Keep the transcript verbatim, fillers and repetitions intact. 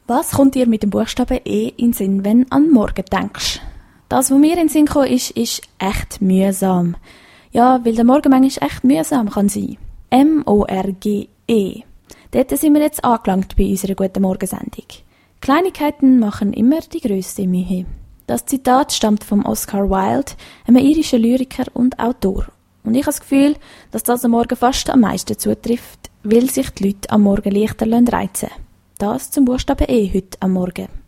Was kommt dir mit dem Buchstaben E in den Sinn, wenn du an morgen denkst? Das, was mir in den Sinn gekommen ist, ist echt mühsam. Ja, weil der Morgen manchmal echt mühsam kann sein. M O R G E. Dort sind wir jetzt angelangt bei unserer guten Morgensendung. Kleinigkeiten machen immer die grösste Mühe. Das Zitat stammt vom Oscar Wilde, einem irischen Lyriker und Autor. Und ich habe das Gefühl, dass das am Morgen fast am meisten zutrifft, weil sich die Leute am Morgen leichter reizen lassen. Das zum Buchstaben E heute am Morgen.